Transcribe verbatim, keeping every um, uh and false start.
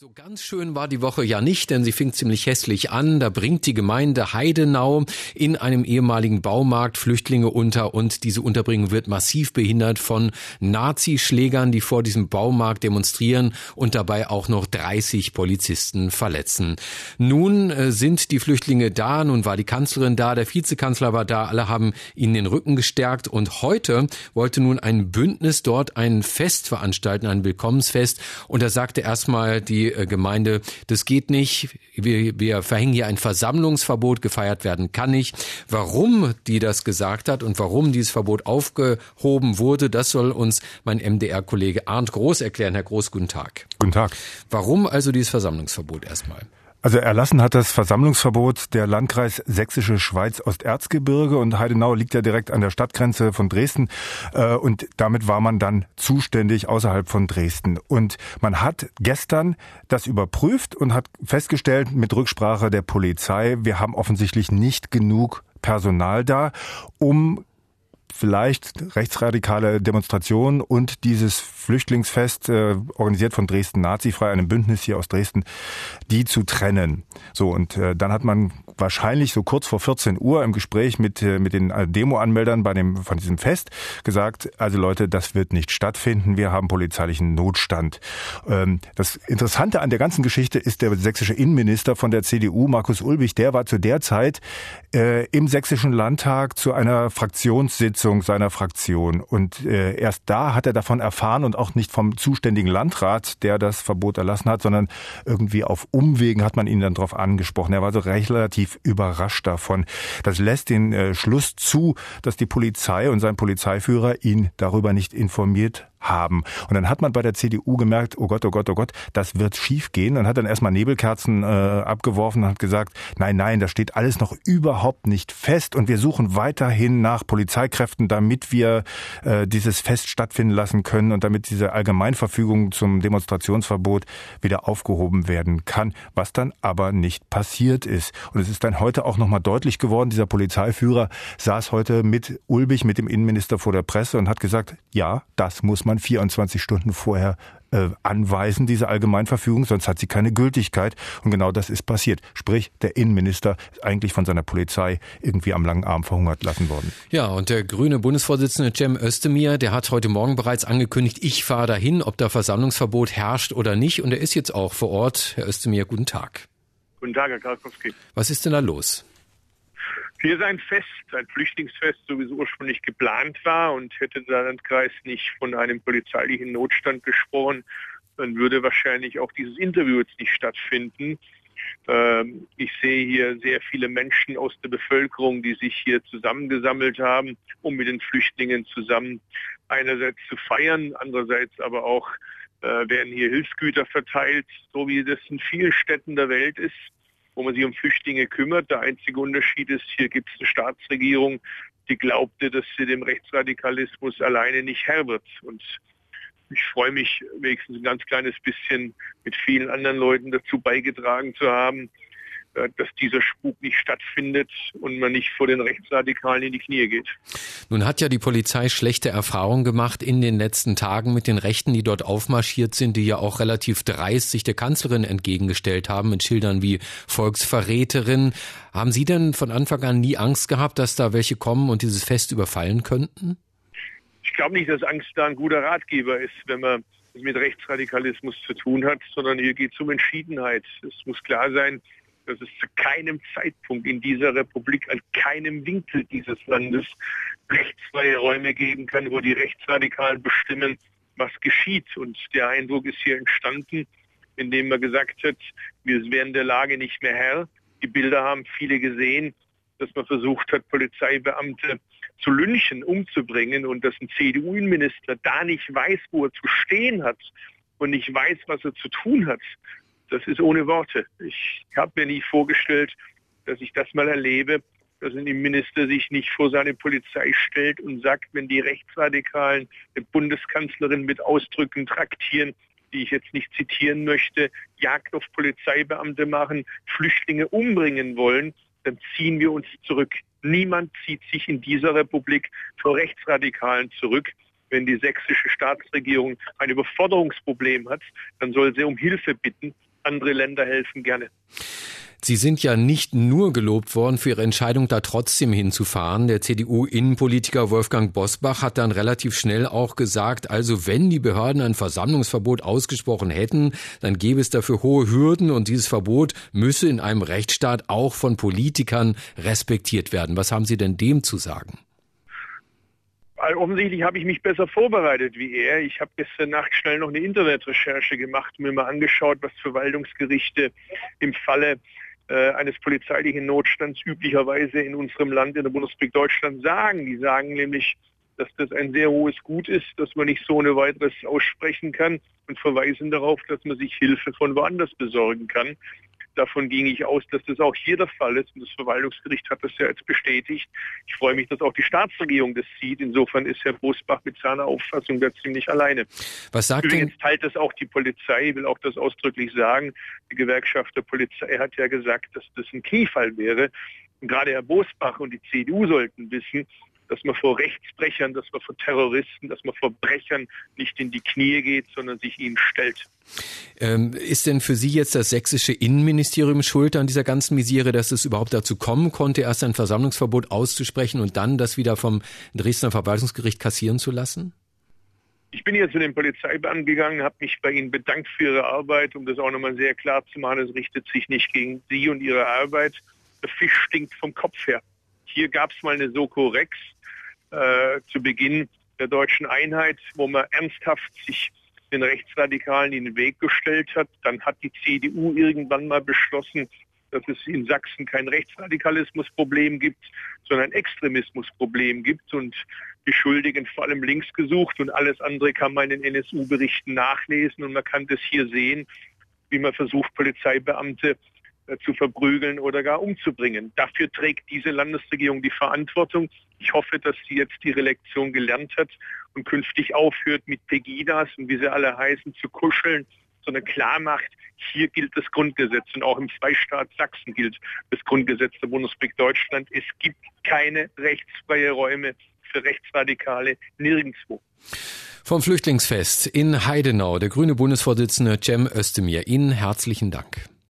So ganz schön war die Woche ja nicht, denn sie fing ziemlich hässlich an. Da bringt die Gemeinde Heidenau in einem ehemaligen Baumarkt Flüchtlinge unter und diese Unterbringung wird massiv behindert von Nazischlägern, die vor diesem Baumarkt demonstrieren und dabei auch noch dreißig Polizisten verletzen. Nun äh, sind die Flüchtlinge da, nun war die Kanzlerin da, der Vizekanzler war da, alle haben ihnen den Rücken gestärkt und heute wollte nun ein Bündnis dort ein Fest veranstalten, ein Willkommensfest und da sagte erstmal die Gemeinde, das geht nicht, wir, wir verhängen hier ein Versammlungsverbot, gefeiert werden kann nicht. Warum die das gesagt hat und warum dieses Verbot aufgehoben wurde, das soll uns mein M D R-Kollege Arndt Groß erklären. Herr Groß, guten Tag. Guten Tag. Warum also dieses Versammlungsverbot erstmal? Also erlassen hat das Versammlungsverbot der Landkreis Sächsische Schweiz-Osterzgebirge und Heidenau liegt ja direkt an der Stadtgrenze von Dresden und damit war man dann zuständig außerhalb von Dresden. Und man hat gestern das überprüft und hat festgestellt mit Rücksprache der Polizei, wir haben offensichtlich nicht genug Personal da, um vielleicht rechtsradikale Demonstrationen und dieses Flüchtlingsfest, äh, organisiert von Dresden Nazifrei, einem Bündnis hier aus Dresden, die zu trennen. So, und äh, dann hat man wahrscheinlich so kurz vor vierzehn Uhr im Gespräch mit äh, mit den Demo-Anmeldern bei dem von diesem Fest gesagt, also Leute, das wird nicht stattfinden, wir haben polizeilichen Notstand. Ähm, das Interessante an der ganzen Geschichte ist der sächsische Innenminister von der C D U, Markus Ulbich, der war zu der Zeit äh, im Sächsischen Landtag zu einer Fraktionssitzung seiner Fraktion. Und äh, erst da hat er davon erfahren und auch nicht vom zuständigen Landrat, der das Verbot erlassen hat, sondern irgendwie auf Umwegen hat man ihn dann darauf angesprochen. Er war so relativ überrascht davon. Das lässt den äh, Schluss zu, dass die Polizei und sein Polizeiführer ihn darüber nicht informiert haben. Und dann hat man bei der C D U gemerkt, oh Gott, oh Gott, oh Gott, das wird schief gehen und hat dann erstmal Nebelkerzen äh, abgeworfen und hat gesagt, nein, nein, das steht alles noch überhaupt nicht fest und wir suchen weiterhin nach Polizeikräften, damit wir äh, dieses Fest stattfinden lassen können und damit diese Allgemeinverfügung zum Demonstrationsverbot wieder aufgehoben werden kann, was dann aber nicht passiert ist. Und es ist dann heute auch nochmal deutlich geworden, dieser Polizeiführer saß heute mit Ulbich, mit dem Innenminister vor der Presse und hat gesagt, ja, das muss man vierundzwanzig Stunden vorher äh, anweisen, diese Allgemeinverfügung, sonst hat sie keine Gültigkeit. Und genau das ist passiert. Sprich, der Innenminister ist eigentlich von seiner Polizei irgendwie am langen Arm verhungert lassen worden. Ja, und der grüne Bundesvorsitzende Cem Özdemir, der hat heute Morgen bereits angekündigt, ich fahre dahin, ob da Versammlungsverbot herrscht oder nicht. Und er ist jetzt auch vor Ort. Herr Özdemir, guten Tag. Guten Tag, Herr Karkowski. Was ist denn da los? Hier ist ein Fest, ein Flüchtlingsfest, so wie es ursprünglich geplant war und hätte der Landkreis nicht von einem polizeilichen Notstand gesprochen, dann würde wahrscheinlich auch dieses Interview jetzt nicht stattfinden. Ähm, ich sehe hier sehr viele Menschen aus der Bevölkerung, die sich hier zusammengesammelt haben, um mit den Flüchtlingen zusammen einerseits zu feiern, andererseits aber auch äh, werden hier Hilfsgüter verteilt, so wie das in vielen Städten der Welt ist, wo man sich um Flüchtlinge kümmert. Der einzige Unterschied ist, hier gibt es eine Staatsregierung, die glaubte, dass sie dem Rechtsradikalismus alleine nicht Herr wird. Und ich freue mich, wenigstens ein ganz kleines bisschen mit vielen anderen Leuten dazu beigetragen zu haben, dass dieser Spuk nicht stattfindet und man nicht vor den Rechtsradikalen in die Knie geht. Nun hat ja die Polizei schlechte Erfahrungen gemacht in den letzten Tagen mit den Rechten, die dort aufmarschiert sind, die ja auch relativ dreist sich der Kanzlerin entgegengestellt haben mit Schildern wie Volksverräterin. Haben Sie denn von Anfang an nie Angst gehabt, dass da welche kommen und dieses Fest überfallen könnten? Ich glaube nicht, dass Angst da ein guter Ratgeber ist, wenn man mit Rechtsradikalismus zu tun hat, sondern hier geht es um Entschiedenheit. Es muss klar sein, dass es zu keinem Zeitpunkt in dieser Republik, an keinem Winkel dieses Landes rechtsfreie Räume geben kann, wo die Rechtsradikalen bestimmen, was geschieht. Und der Eindruck ist hier entstanden, indem man gesagt hat, wir wären der Lage nicht mehr Herr. Die Bilder haben viele gesehen, dass man versucht hat, Polizeibeamte zu lynchen, umzubringen und dass ein C D U-Innenminister da nicht weiß, wo er zu stehen hat und nicht weiß, was er zu tun hat. Das ist ohne Worte. Ich habe mir nie vorgestellt, dass ich das mal erlebe, dass ein Innenminister sich nicht vor seine Polizei stellt und sagt, wenn die Rechtsradikalen die Bundeskanzlerin mit Ausdrücken traktieren, die ich jetzt nicht zitieren möchte, Jagd auf Polizeibeamte machen, Flüchtlinge umbringen wollen, dann ziehen wir uns zurück. Niemand zieht sich in dieser Republik vor Rechtsradikalen zurück. Wenn die sächsische Staatsregierung ein Überforderungsproblem hat, dann soll sie um Hilfe bitten. Andere Länder helfen gerne. Sie sind ja nicht nur gelobt worden für Ihre Entscheidung, da trotzdem hinzufahren. Der C D U-Innenpolitiker Wolfgang Bosbach hat dann relativ schnell auch gesagt, also wenn die Behörden ein Versammlungsverbot ausgesprochen hätten, dann gäbe es dafür hohe Hürden und dieses Verbot müsse in einem Rechtsstaat auch von Politikern respektiert werden. Was haben Sie denn dem zu sagen? Offensichtlich habe ich mich besser vorbereitet wie er. Ich habe gestern Nacht schnell noch eine Internetrecherche gemacht und mir mal angeschaut, was Verwaltungsgerichte im Falle äh, eines polizeilichen Notstands üblicherweise in unserem Land, in der Bundesrepublik Deutschland, sagen. Die sagen nämlich, dass das ein sehr hohes Gut ist, dass man nicht so ohne weiteres aussprechen kann und verweisen darauf, dass man sich Hilfe von woanders besorgen kann. Davon ging ich aus, dass das auch hier der Fall ist. Und das Verwaltungsgericht hat das ja jetzt bestätigt. Ich freue mich, dass auch die Staatsregierung das sieht. Insofern ist Herr Bosbach mit seiner Auffassung da ziemlich alleine. Was sagt Übrigens denn? teilt das auch die Polizei, will auch das ausdrücklich sagen. Die Gewerkschaft der Polizei hat ja gesagt, dass das ein Kniefall wäre. Und gerade Herr Bosbach und die C D U sollten wissen, dass man vor Rechtsbrechern, dass man vor Terroristen, dass man vor Brechern nicht in die Knie geht, sondern sich ihnen stellt. Ähm, ist denn für Sie jetzt das sächsische Innenministerium schuld an dieser ganzen Misere, dass es überhaupt dazu kommen konnte, erst ein Versammlungsverbot auszusprechen und dann das wieder vom Dresdner Verwaltungsgericht kassieren zu lassen? Ich bin hier zu den Polizeibeamten gegangen, habe mich bei Ihnen bedankt für Ihre Arbeit, um das auch nochmal sehr klar zu machen. Es richtet sich nicht gegen Sie und Ihre Arbeit. Der Fisch stinkt vom Kopf her. Hier gab es mal eine Soko Rex äh, zu Beginn der deutschen Einheit, wo man ernsthaft sich den Rechtsradikalen in den Weg gestellt hat. Dann hat die C D U irgendwann mal beschlossen, dass es in Sachsen kein Rechtsradikalismusproblem gibt, sondern ein Extremismusproblem gibt und die Schuldigen vor allem links gesucht und alles andere kann man in den N S U-Berichten nachlesen und man kann das hier sehen, wie man versucht, Polizeibeamte zu verprügeln oder gar umzubringen. Dafür trägt diese Landesregierung die Verantwortung. Ich hoffe, dass sie jetzt ihre Lektion gelernt hat und künftig aufhört, mit Pegidas und wie sie alle heißen, zu kuscheln, sondern klar macht, hier gilt das Grundgesetz und auch im Freistaat Sachsen gilt das Grundgesetz der Bundesrepublik Deutschland. Es gibt keine rechtsfreie Räume für Rechtsradikale nirgendwo. Vom Flüchtlingsfest in Heidenau, der grüne Bundesvorsitzende Cem Özdemir. Ihnen herzlichen Dank.